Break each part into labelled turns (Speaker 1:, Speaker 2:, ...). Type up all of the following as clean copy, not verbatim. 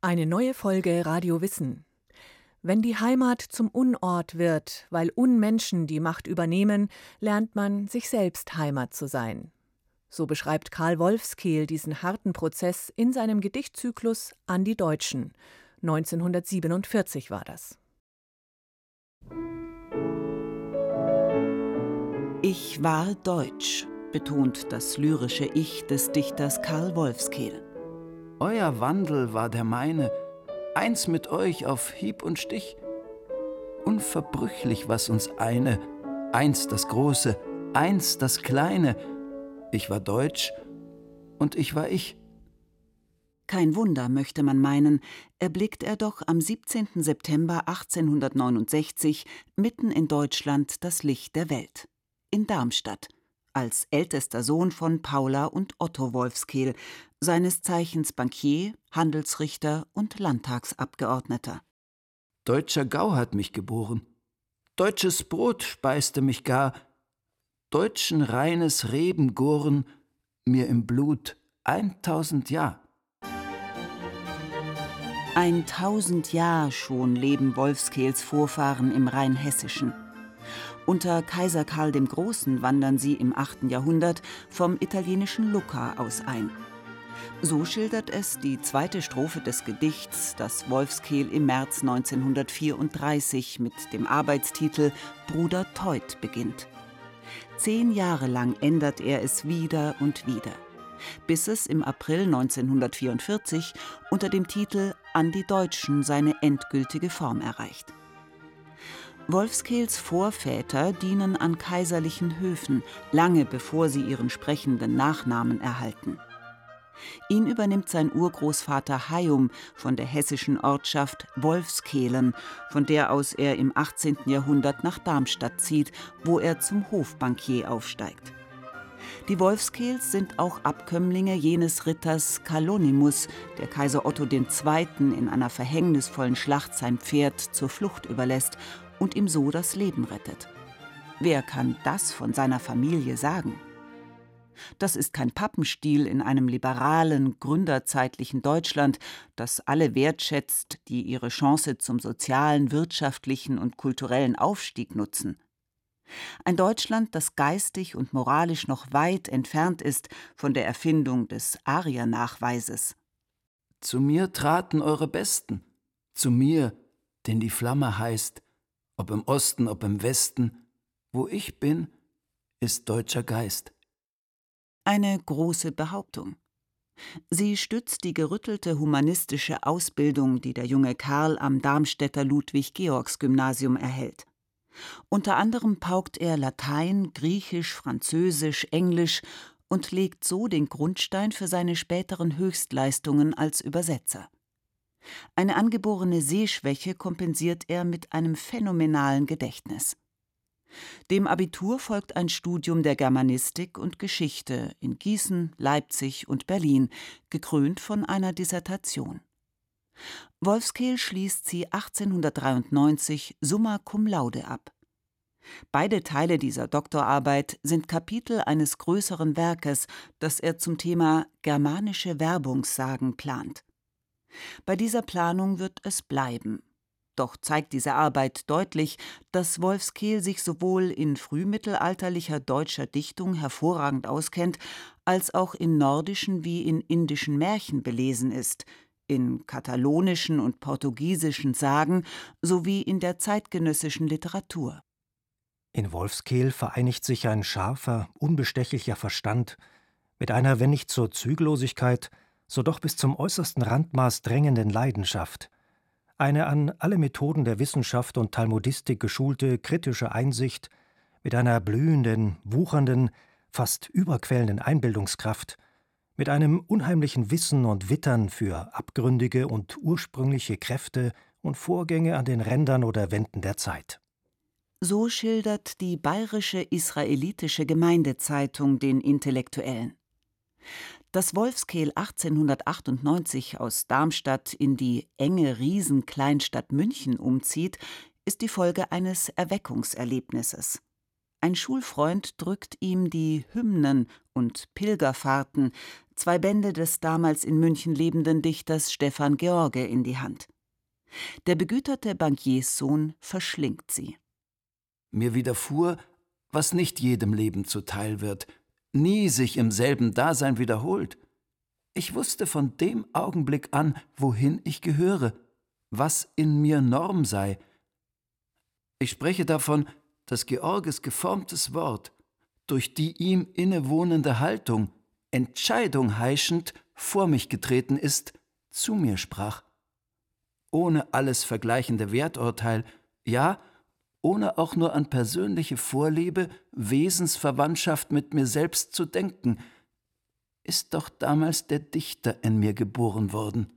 Speaker 1: Eine neue Folge Radio Wissen. Wenn die Heimat zum Unort wird, weil Unmenschen die Macht übernehmen, lernt man, sich selbst Heimat zu sein. So beschreibt Karl Wolfskehl diesen harten Prozess in seinem Gedichtzyklus An die Deutschen. 1947 war das.
Speaker 2: Ich war deutsch, betont das lyrische Ich des Dichters Karl Wolfskehl.
Speaker 3: Euer Wandel war der meine, eins mit euch auf Hieb und Stich. Unverbrüchlich was uns eine, eins das Große, eins das Kleine. Ich war deutsch und ich war ich.
Speaker 2: Kein Wunder, möchte man meinen, erblickt er doch am 17. September 1869 mitten in Deutschland das Licht der Welt. In Darmstadt, als ältester Sohn von Paula und Otto Wolfskehl, seines Zeichens Bankier, Handelsrichter und Landtagsabgeordneter.
Speaker 3: Deutscher Gau hat mich geboren, deutsches Brot speiste mich gar, deutschen reines Rebengoren mir im Blut 1000 Jahr.
Speaker 2: 1000 Jahr schon leben Wolfskehls Vorfahren im Rheinhessischen. Unter Kaiser Karl dem Großen wandern sie im 8. Jahrhundert vom italienischen Lucca aus ein. So schildert es die zweite Strophe des Gedichts, das Wolfskehl im März 1934 mit dem Arbeitstitel Bruder Teut beginnt. 10 Jahre lang ändert er es wieder und wieder, bis es im April 1944 unter dem Titel An die Deutschen seine endgültige Form erreicht. Wolfskehls Vorväter dienen an kaiserlichen Höfen, lange bevor sie ihren sprechenden Nachnamen erhalten. Ihn übernimmt sein Urgroßvater Hayum von der hessischen Ortschaft Wolfskehlen, von der aus er im 18. Jahrhundert nach Darmstadt zieht, wo er zum Hofbankier aufsteigt. Die Wolfskehls sind auch Abkömmlinge jenes Ritters Kalonimus, der Kaiser Otto II. In einer verhängnisvollen Schlacht sein Pferd zur Flucht überlässt und ihm so das Leben rettet. Wer kann das von seiner Familie sagen? Das ist kein Pappenstiel in einem liberalen, gründerzeitlichen Deutschland, das alle wertschätzt, die ihre Chance zum sozialen, wirtschaftlichen und kulturellen Aufstieg nutzen. Ein Deutschland, das geistig und moralisch noch weit entfernt ist von der Erfindung des Ariernachweises.
Speaker 3: Zu mir traten eure Besten, zu mir, den die Flamme heißt, ob im Osten, ob im Westen, wo ich bin, ist deutscher Geist.
Speaker 2: Eine große Behauptung. Sie stützt die gerüttelte humanistische Ausbildung, die der junge Karl am Darmstädter Ludwig-Georgs-Gymnasium erhält. Unter anderem paukt er Latein, Griechisch, Französisch, Englisch und legt so den Grundstein für seine späteren Höchstleistungen als Übersetzer. Eine angeborene Sehschwäche kompensiert er mit einem phänomenalen Gedächtnis. Dem Abitur folgt ein Studium der Germanistik und Geschichte in Gießen, Leipzig und Berlin, gekrönt von einer Dissertation. Wolfskehl schließt sie 1893 summa cum laude ab. Beide Teile dieser Doktorarbeit sind Kapitel eines größeren Werkes, das er zum Thema germanische Werbungssagen plant. Bei dieser Planung wird es bleiben. Doch zeigt diese Arbeit deutlich, dass Wolfskehl sich sowohl in frühmittelalterlicher deutscher Dichtung hervorragend auskennt, als auch in nordischen wie in indischen Märchen belesen ist, in katalonischen und portugiesischen Sagen sowie in der zeitgenössischen Literatur.
Speaker 4: In Wolfskehl vereinigt sich ein scharfer, unbestechlicher Verstand mit einer, wenn nicht zur Zügellosigkeit, so doch bis zum äußersten Randmaß drängenden Leidenschaft, eine an alle Methoden der Wissenschaft und Talmudistik geschulte kritische Einsicht mit einer blühenden, wuchernden, fast überquellenden Einbildungskraft, mit einem unheimlichen Wissen und Wittern für abgründige und ursprüngliche Kräfte und Vorgänge an den Rändern oder Wänden der Zeit.
Speaker 2: So schildert die Bayerische Israelitische Gemeindezeitung den Intellektuellen. Dass Wolfskehl 1898 aus Darmstadt in die enge Riesenkleinstadt München umzieht, ist die Folge eines Erweckungserlebnisses. Ein Schulfreund drückt ihm die Hymnen und Pilgerfahrten, 2 Bände des damals in München lebenden Dichters Stefan George in die Hand. Der begüterte Bankierssohn verschlingt sie.
Speaker 3: Mir widerfuhr, was nicht jedem Leben zuteil wird, nie sich im selben Dasein wiederholt. Ich wusste von dem Augenblick an, wohin ich gehöre, was in mir Norm sei. Ich spreche davon, dass Georges geformtes Wort, durch die ihm innewohnende Haltung, Entscheidung heischend, vor mich getreten ist, zu mir sprach. Ohne alles vergleichende Werturteil, ja, ohne auch nur an persönliche Vorliebe, Wesensverwandtschaft mit mir selbst zu denken, ist doch damals der Dichter in mir geboren worden.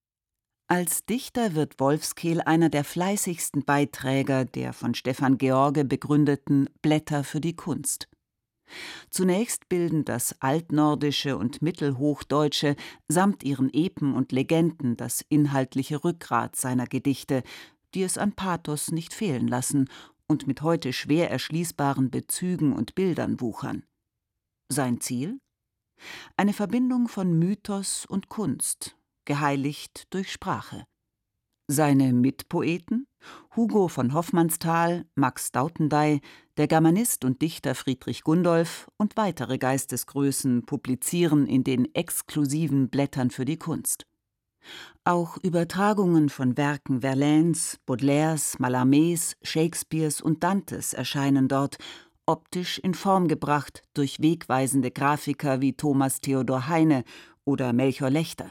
Speaker 2: Als Dichter wird Wolfskehl einer der fleißigsten Beiträger der von Stefan George begründeten Blätter für die Kunst. Zunächst bilden das Altnordische und Mittelhochdeutsche samt ihren Epen und Legenden das inhaltliche Rückgrat seiner Gedichte, die es an Pathos nicht fehlen lassen und mit heute schwer erschließbaren Bezügen und Bildern wuchern. Sein Ziel? Eine Verbindung von Mythos und Kunst, geheiligt durch Sprache. Seine Mitpoeten, Hugo von Hofmannsthal, Max Dautendey, der Germanist und Dichter Friedrich Gundolf und weitere Geistesgrößen publizieren in den exklusiven Blättern für die Kunst. Auch Übertragungen von Werken Verlaines, Baudelaires, Mallarmés, Shakespeares und Dantes erscheinen dort, optisch in Form gebracht durch wegweisende Grafiker wie Thomas Theodor Heine oder Melchior Lechter.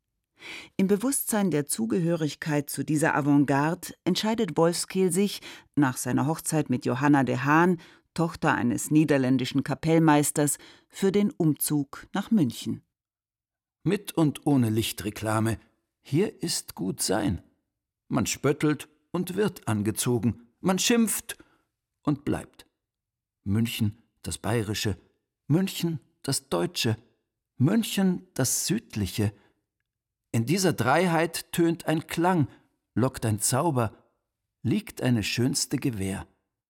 Speaker 2: Im Bewusstsein der Zugehörigkeit zu dieser Avantgarde entscheidet Wolfskehl sich, nach seiner Hochzeit mit Johanna de Haan, Tochter eines niederländischen Kapellmeisters, für den Umzug nach München.
Speaker 3: Mit und ohne Lichtreklame, hier ist gut sein. Man spöttelt und wird angezogen, man schimpft und bleibt. München, das Bayerische, München, das Deutsche, München, das Südliche. In dieser Dreiheit tönt ein Klang, lockt ein Zauber, liegt eine schönste Gewähr.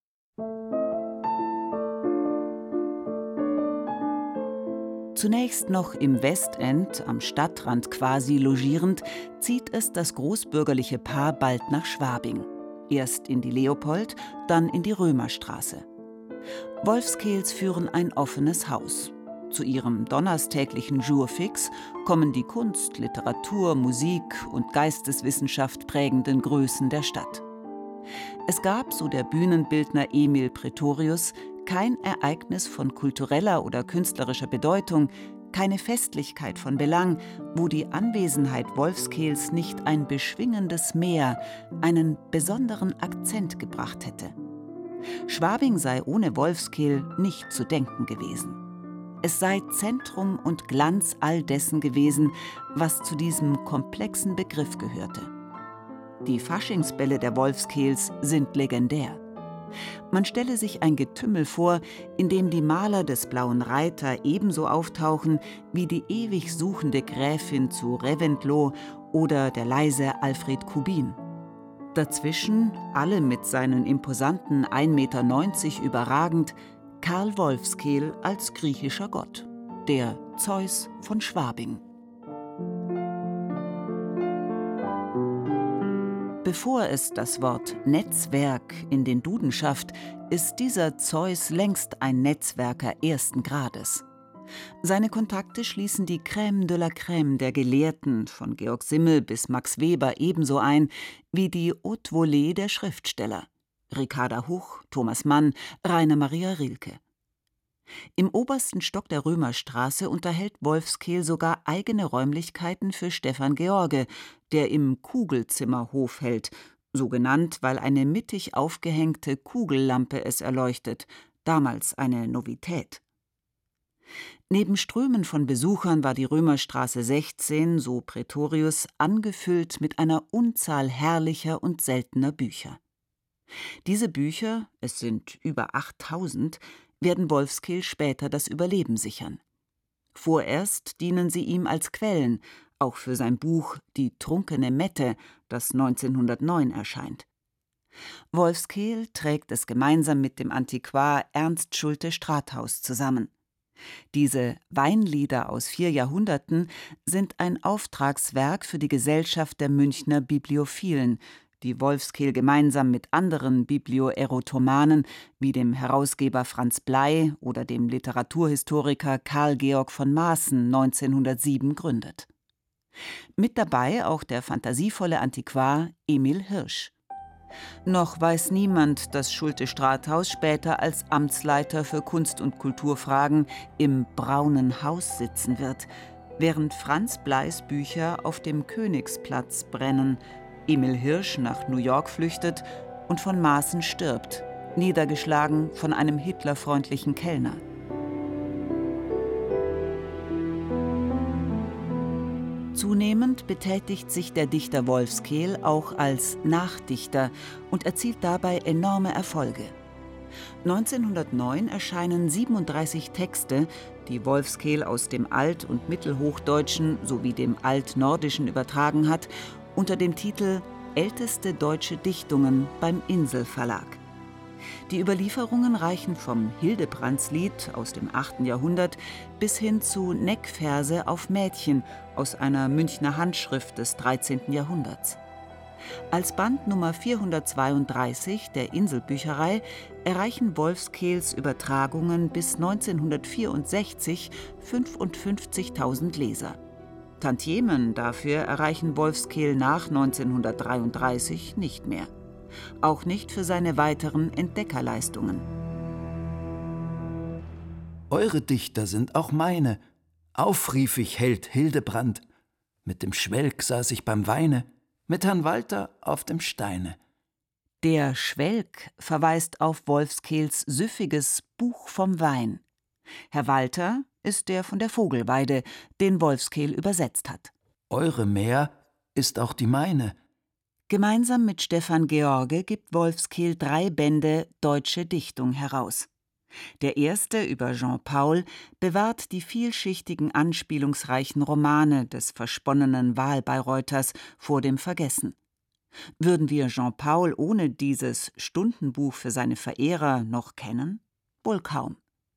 Speaker 2: Zunächst noch im Westend, am Stadtrand quasi logierend, zieht es das großbürgerliche Paar bald nach Schwabing. Erst in die Leopold, dann in die Römerstraße. Wolfskehls führen ein offenes Haus. Zu ihrem donnerstäglichen Jour fix kommen die Kunst, Literatur, Musik und Geisteswissenschaft prägenden Größen der Stadt. Es gab, so der Bühnenbildner Emil Praetorius, kein Ereignis von kultureller oder künstlerischer Bedeutung, keine Festlichkeit von Belang, wo die Anwesenheit Wolfskehls nicht ein beschwingendes Mehr, einen besonderen Akzent gebracht hätte. Schwabing sei ohne Wolfskehl nicht zu denken gewesen. Es sei Zentrum und Glanz all dessen gewesen, was zu diesem komplexen Begriff gehörte. Die Faschingsbälle der Wolfskehls sind legendär. Man stelle sich ein Getümmel vor, in dem die Maler des Blauen Reiter ebenso auftauchen wie die ewig suchende Gräfin zu Reventlow oder der leise Alfred Kubin. Dazwischen, alle mit seinen imposanten 1,90 Meter überragend, Karl Wolfskehl als griechischer Gott, der Zeus von Schwabing. Bevor es das Wort Netzwerk in den Duden schafft, ist dieser Zeus längst ein Netzwerker ersten Grades. Seine Kontakte schließen die Crème de la Crème der Gelehrten, von Georg Simmel bis Max Weber, ebenso ein wie die Haute Volée der Schriftsteller. Ricarda Huch, Thomas Mann, Rainer Maria Rilke. Im obersten Stock der Römerstraße unterhält Wolfskehl sogar eigene Räumlichkeiten für Stefan George, der im Kugelzimmer Hof hält, so genannt, weil eine mittig aufgehängte Kugellampe es erleuchtet, damals eine Novität. Neben Strömen von Besuchern war die Römerstraße 16, so Praetorius, angefüllt mit einer Unzahl herrlicher und seltener Bücher. Diese Bücher, es sind über 8000, werden Wolfskehl später das Überleben sichern. Vorerst dienen sie ihm als Quellen, auch für sein Buch »Die trunkene Mette«, das 1909 erscheint. Wolfskehl trägt es gemeinsam mit dem Antiquar Ernst Schulte-Strathaus zusammen. Diese Weinlieder aus 4 Jahrhunderten sind ein Auftragswerk für die Gesellschaft der Münchner Bibliophilen, die Wolfskehl gemeinsam mit anderen Biblioerotomanen wie dem Herausgeber Franz Blei oder dem Literaturhistoriker Karl Georg von Maaßen 1907 gründet. Mit dabei auch der fantasievolle Antiquar Emil Hirsch. Noch weiß niemand, dass Schulte-Strathaus später als Amtsleiter für Kunst- und Kulturfragen im Braunen Haus sitzen wird, während Franz Bleis Bücher auf dem Königsplatz brennen, Emil Hirsch nach New York flüchtet und von Maaßen stirbt, niedergeschlagen von einem hitlerfreundlichen Kellner. Zunehmend betätigt sich der Dichter Wolfskehl auch als Nachdichter und erzielt dabei enorme Erfolge. 1909 erscheinen 37 Texte, die Wolfskehl aus dem Alt- und Mittelhochdeutschen sowie dem Altnordischen übertragen hat, unter dem Titel »Älteste deutsche Dichtungen« beim Insel-Verlag. Die Überlieferungen reichen vom Hildebrandslied aus dem 8. Jahrhundert bis hin zu Neckverse auf Mädchen aus einer Münchner Handschrift des 13. Jahrhunderts. Als Band Nummer 432 der Inselbücherei erreichen Wolfskehls Übertragungen bis 1964 55.000 Leser. Tantiemen dafür erreichen Wolfskehl nach 1933 nicht mehr. Auch nicht für seine weiteren Entdeckerleistungen.
Speaker 3: Eure Dichter sind auch meine, aufrief ich Held Hildebrand. Mit dem Schwelg saß ich beim Weine, mit Herrn Walter auf dem Steine.
Speaker 2: Der Schwelg verweist auf Wolfskehls süffiges Buch vom Wein. Herr Walter ist der von der Vogelweide, den Wolfskehl übersetzt hat.
Speaker 3: Eure Mär ist auch die meine.
Speaker 2: Gemeinsam mit Stefan George gibt Wolfskehl 3 Bände Deutsche Dichtung heraus. Der erste über Jean Paul bewahrt die vielschichtigen, anspielungsreichen Romane des versponnenen Wahlbayreuters vor dem Vergessen. Würden wir Jean Paul ohne dieses Stundenbuch für seine Verehrer noch kennen? Wohl kaum.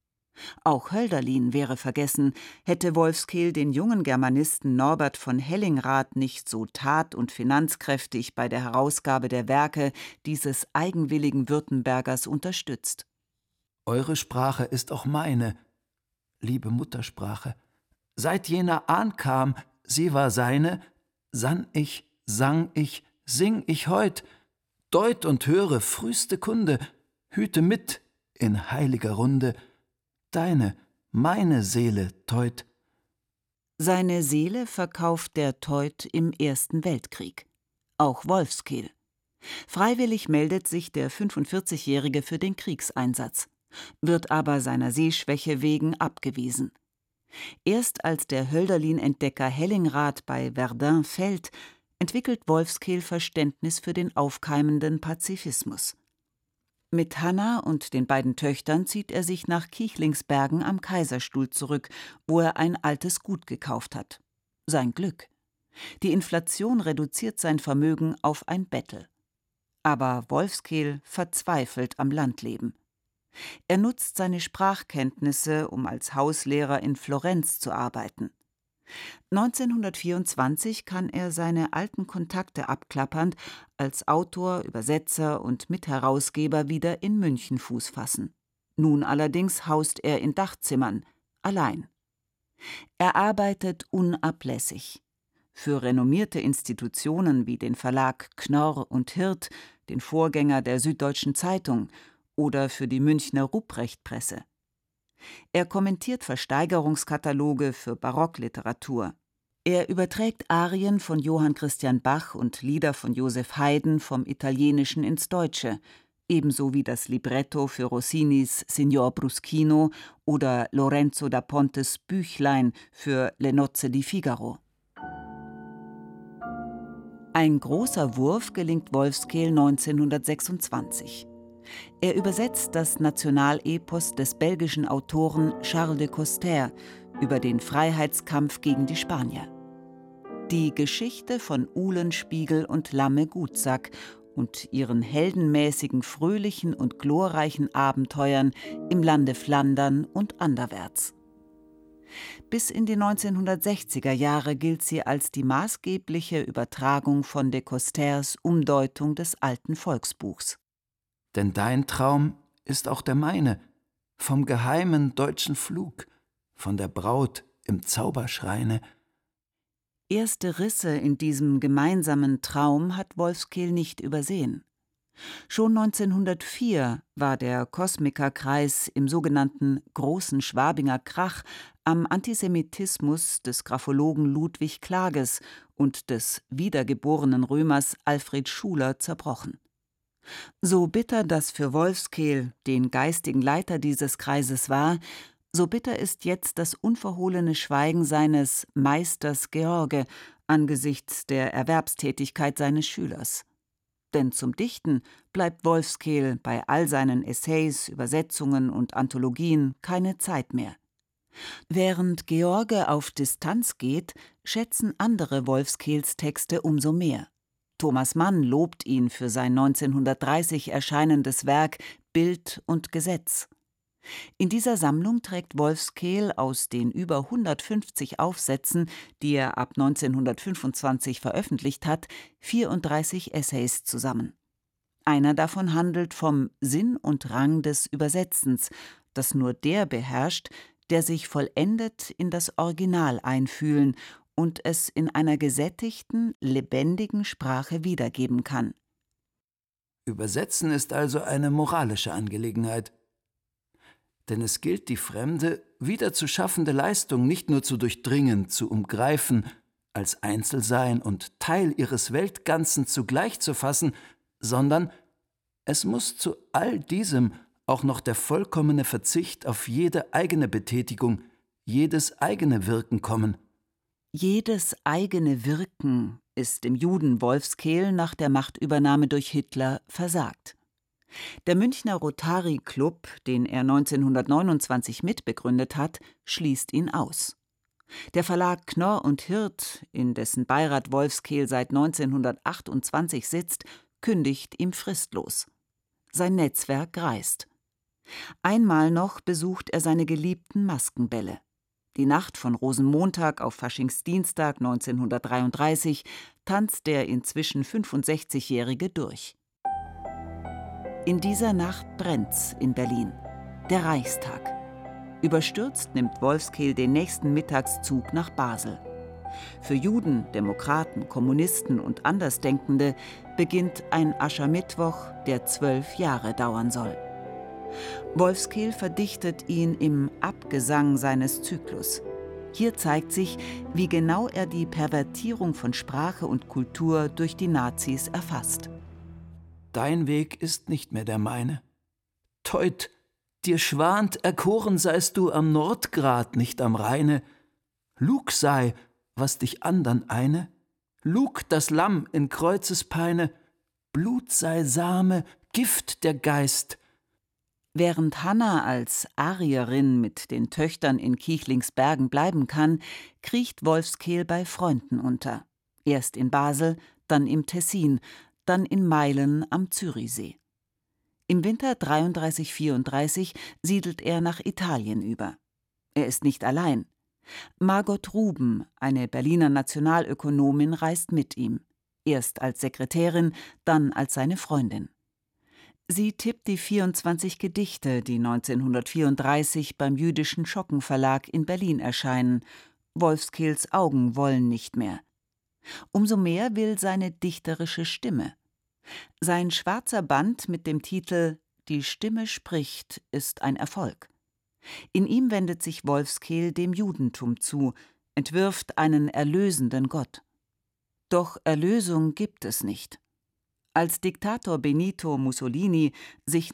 Speaker 2: Auch Hölderlin wäre vergessen, hätte Wolfskehl den jungen Germanisten Norbert von Hellingrath nicht so tat- und finanzkräftig bei der Herausgabe der Werke dieses eigenwilligen Württembergers unterstützt.
Speaker 3: Eure Sprache ist auch meine, liebe Muttersprache. Seit jener Ahn kam, sie war seine, sann ich, sang ich, sing ich heut, deut und höre frühste Kunde, hüte mit in heiliger Runde, deine, meine Seele, Teut.
Speaker 2: Seine Seele verkauft der Teut im Ersten Weltkrieg. Auch Wolfskehl. Freiwillig meldet sich der 45-Jährige für den Kriegseinsatz, wird aber seiner Sehschwäche wegen abgewiesen. Erst als der Hölderlin-Entdecker Hellingrath bei Verdun fällt, entwickelt Wolfskehl Verständnis für den aufkeimenden Pazifismus. Mit Hanna und den beiden Töchtern zieht er sich nach Kichlingsbergen am Kaiserstuhl zurück, wo er ein altes Gut gekauft hat. Sein Glück. Die Inflation reduziert sein Vermögen auf ein Bettel. Aber Wolfskehl verzweifelt am Landleben. Er nutzt seine Sprachkenntnisse, um als Hauslehrer in Florenz zu arbeiten. 1924 kann er seine alten Kontakte abklappernd als Autor, Übersetzer und Mitherausgeber wieder in München Fuß fassen. Nun allerdings haust er in Dachzimmern, allein. Er arbeitet unablässig. Für renommierte Institutionen wie den Verlag Knorr und Hirt, den Vorgänger der Süddeutschen Zeitung, oder für die Münchner Ruprecht-Presse. Er kommentiert Versteigerungskataloge für Barockliteratur. Er überträgt Arien von Johann Christian Bach und Lieder von Joseph Haydn vom Italienischen ins Deutsche, ebenso wie das Libretto für Rossinis Signor Bruschino oder Lorenzo da Pontes Büchlein für Le Nozze di Figaro. Ein großer Wurf gelingt Wolfskehl 1926. Er übersetzt das Nationalepos des belgischen Autoren Charles de Coster über den Freiheitskampf gegen die Spanier. Die Geschichte von Uhlenspiegel und Lamme Gutsack und ihren heldenmäßigen, fröhlichen und glorreichen Abenteuern im Lande Flandern und anderwärts. Bis in die 1960er Jahre gilt sie als die maßgebliche Übertragung von de Costerres Umdeutung des alten Volksbuchs.
Speaker 3: Denn dein Traum ist auch der meine, vom geheimen deutschen Flug, von der Braut im Zauberschreine.
Speaker 2: Erste Risse in diesem gemeinsamen Traum hat Wolfskehl nicht übersehen. Schon 1904 war der Kosmikerkreis im sogenannten Großen Schwabinger Krach am Antisemitismus des Graphologen Ludwig Klages und des wiedergeborenen Römers Alfred Schuler zerbrochen. So bitter das für Wolfskehl, den geistigen Leiter dieses Kreises, war, so bitter ist jetzt das unverhohlene Schweigen seines Meisters George angesichts der Erwerbstätigkeit seines Schülers. Denn zum Dichten bleibt Wolfskehl bei all seinen Essays, Übersetzungen und Anthologien keine Zeit mehr. Während George auf Distanz geht, schätzen andere Wolfskehls Texte umso mehr. Thomas Mann lobt ihn für sein 1930 erscheinendes Werk Bild und Gesetz. In dieser Sammlung trägt Wolfskehl aus den über 150 Aufsätzen, die er ab 1925 veröffentlicht hat, 34 Essays zusammen. Einer davon handelt vom Sinn und Rang des Übersetzens, das nur der beherrscht, der sich vollendet in das Original einfühlen und es in einer gesättigten, lebendigen Sprache wiedergeben kann.
Speaker 3: Übersetzen ist also eine moralische Angelegenheit. Denn es gilt, die fremde, wieder zu schaffende Leistung nicht nur zu durchdringen, zu umgreifen, als Einzelsein und Teil ihres Weltganzen zugleich zu fassen, sondern es muss zu all diesem auch noch der vollkommene Verzicht auf jede eigene Betätigung, jedes eigene Wirken kommen.
Speaker 2: Jedes eigene Wirken ist dem Juden Wolfskehl nach der Machtübernahme durch Hitler versagt. Der Münchner Rotary Club, den er 1929 mitbegründet hat, schließt ihn aus. Der Verlag Knorr und Hirt, in dessen Beirat Wolfskehl seit 1928 sitzt, kündigt ihm fristlos. Sein Netzwerk reißt. Einmal noch besucht er seine geliebten Maskenbälle. Die Nacht von Rosenmontag auf Faschingsdienstag 1933 tanzt der inzwischen 65-Jährige durch. In dieser Nacht brennt's in Berlin. Der Reichstag. Überstürzt nimmt Wolfskehl den nächsten Mittagszug nach Basel. Für Juden, Demokraten, Kommunisten und Andersdenkende beginnt ein Aschermittwoch, der 12 Jahre dauern soll. Wolfskehl verdichtet ihn im Abgesang seines Zyklus. Hier zeigt sich, wie genau er die Pervertierung von Sprache und Kultur durch die Nazis erfasst.
Speaker 3: Dein Weg ist nicht mehr der meine. Teut, dir schwant, erkoren seist du am Nordgrat, nicht am Rheine. Lug sei, was dich andern eine, Lug das Lamm in Kreuzespeine, Blut sei Same, Gift der Geist.
Speaker 2: Während Hanna als Arierin mit den Töchtern in Kichlingsbergen bleiben kann, kriecht Wolfskehl bei Freunden unter. Erst in Basel, dann im Tessin, dann in Meilen am Zürichsee. Im Winter 33/34 siedelt er nach Italien über. Er ist nicht allein. Margot Ruben, eine Berliner Nationalökonomin, reist mit ihm. Erst als Sekretärin, dann als seine Freundin. Sie tippt die 24 Gedichte, die 1934 beim Jüdischen Schockenverlag in Berlin erscheinen. Wolfskehls Augen wollen nicht mehr. Umso mehr will seine dichterische Stimme. Sein schwarzer Band mit dem Titel »Die Stimme spricht« ist ein Erfolg. In ihm wendet sich Wolfskehl dem Judentum zu, entwirft einen erlösenden Gott. Doch Erlösung gibt es nicht. Als Diktator Benito Mussolini sich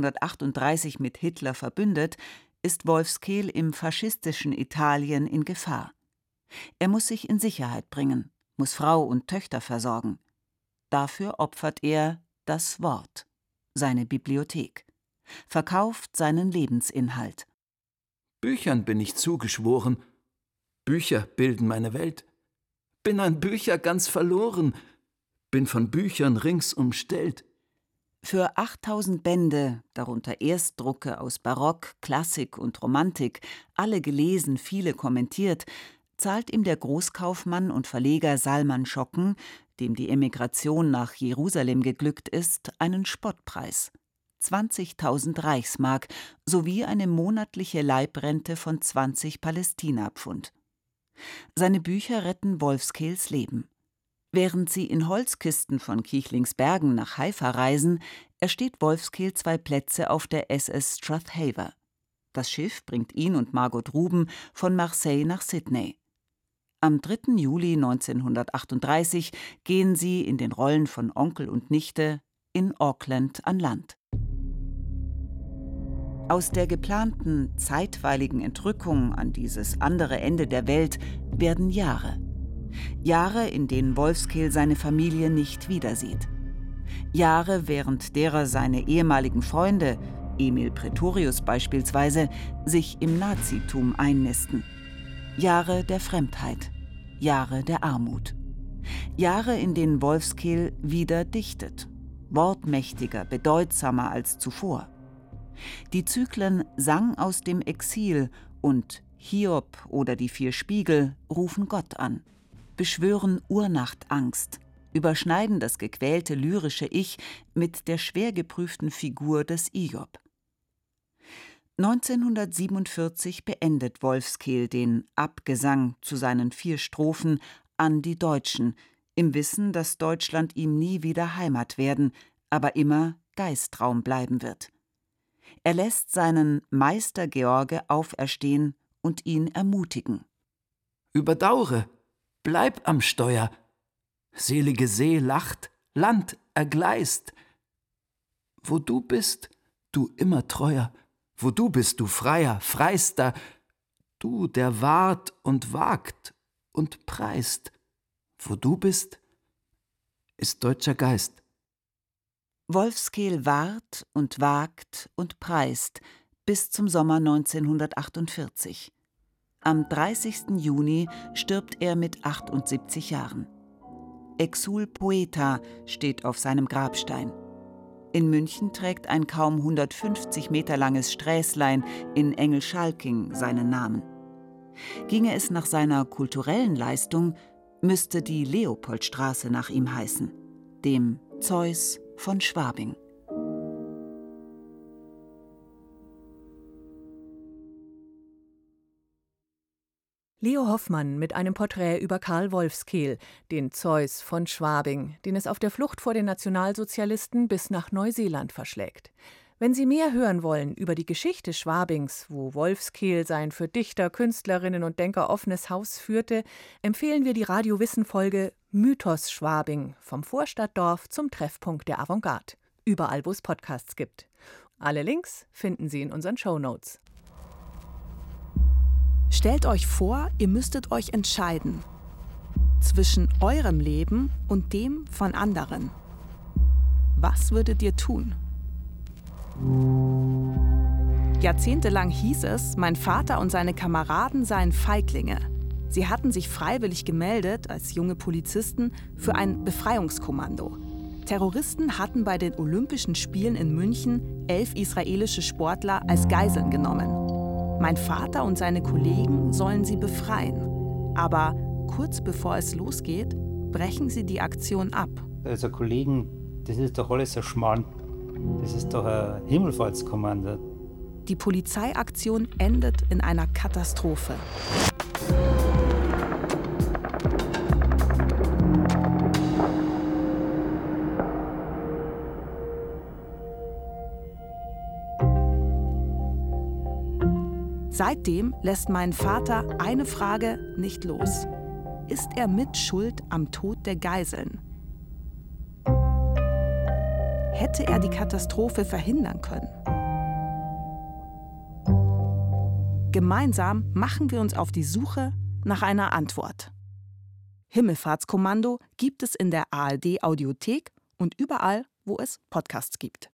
Speaker 2: 1938 mit Hitler verbündet, ist Wolfskehl im faschistischen Italien in Gefahr. Er muss sich in Sicherheit bringen, muss Frau und Töchter versorgen. Dafür opfert er das Wort, seine Bibliothek, verkauft seinen Lebensinhalt.
Speaker 3: Büchern bin ich zugeschworen, Bücher bilden meine Welt. Bin an Bücher ganz verloren, bin von Büchern rings umstellt.
Speaker 2: Für 8000 Bände, darunter Erstdrucke aus Barock, Klassik und Romantik, alle gelesen, viele kommentiert, zahlt ihm der Großkaufmann und Verleger Salman Schocken, dem die Emigration nach Jerusalem geglückt ist, einen Spottpreis: 20.000 Reichsmark sowie eine monatliche Leibrente von 20 Palästinapfund. Seine Bücher retten Wolfskehls Leben. Während sie in Holzkisten von Kichlingsbergen nach Haifa reisen, ersteht Wolfskehl 2 Plätze auf der SS Strathaver. Das Schiff bringt ihn und Margot Ruben von Marseille nach Sydney. Am 3. Juli 1938 gehen sie in den Rollen von Onkel und Nichte in Auckland an Land. Aus der geplanten, zeitweiligen Entrückung an dieses andere Ende der Welt werden Jahre. Jahre, in denen Wolfskehl seine Familie nicht wiedersieht. Jahre, während derer seine ehemaligen Freunde, Emil Praetorius beispielsweise, sich im Nazitum einnisten. Jahre der Fremdheit, Jahre der Armut. Jahre, in denen Wolfskehl wieder dichtet, wortmächtiger, bedeutsamer als zuvor. Die Zyklen Sang aus dem Exil und Hiob oder die 4 Spiegel rufen Gott an, beschwören Urnachtangst, überschneiden das gequälte lyrische Ich mit der schwer geprüften Figur des Hiob. 1947 beendet Wolfskehl den Abgesang zu seinen 4 Strophen an die Deutschen, im Wissen, dass Deutschland ihm nie wieder Heimat werden, aber immer Geistraum bleiben wird. Er lässt seinen Meister George auferstehen und ihn ermutigen.
Speaker 3: Überdaure, bleib am Steuer. Selige See lacht, Land ergleist. Wo du bist, du immer treuer. Wo du bist, du Freier, Freister. Du, der wahrt und wagt und preist. Wo du bist, ist deutscher Geist.
Speaker 2: Wolfskehl wahrt und wagt und preist bis zum Sommer 1948. Am 30. Juni stirbt er mit 78 Jahren. Exul poeta steht auf seinem Grabstein. In München trägt ein kaum 150 Meter langes Sträßlein in Engelschalking seinen Namen. Ginge es nach seiner kulturellen Leistung, müsste die Leopoldstraße nach ihm heißen, dem Zeus von Schwabing.
Speaker 1: Leo Hoffmann mit einem Porträt über Karl Wolfskehl, den Zeus von Schwabing, den es auf der Flucht vor den Nationalsozialisten bis nach Neuseeland verschlägt. Wenn Sie mehr hören wollen über die Geschichte Schwabings, wo Wolfskehl sein für Dichter, Künstlerinnen und Denker offenes Haus führte, empfehlen wir die Radio-Wissen-Folge Mythos Schwabing, vom Vorstadtdorf zum Treffpunkt der Avantgarde. Überall, wo es Podcasts gibt. Alle Links finden Sie in unseren Shownotes.
Speaker 5: Stellt euch vor, ihr müsstet euch entscheiden zwischen eurem Leben und dem von anderen. Was würdet ihr tun? Jahrzehntelang hieß es, mein Vater und seine Kameraden seien Feiglinge. Sie hatten sich freiwillig gemeldet, als junge Polizisten, für ein Befreiungskommando. Terroristen hatten bei den Olympischen Spielen in München 11 israelische Sportler als Geiseln genommen. Mein Vater und seine Kollegen sollen sie befreien. Aber kurz bevor es losgeht, brechen sie die Aktion ab.
Speaker 6: Also Kollegen, das ist doch alles ein Schmarrn. Das ist doch ein Himmelfahrtskommando.
Speaker 5: Die Polizeiaktion endet in einer Katastrophe. Seitdem lässt mein Vater eine Frage nicht los. Ist er mitschuld am Tod der Geiseln? Hätte er die Katastrophe verhindern können? Gemeinsam machen wir uns auf die Suche nach einer Antwort. Himmelfahrtskommando gibt es in der ARD-Audiothek und überall, wo es Podcasts gibt.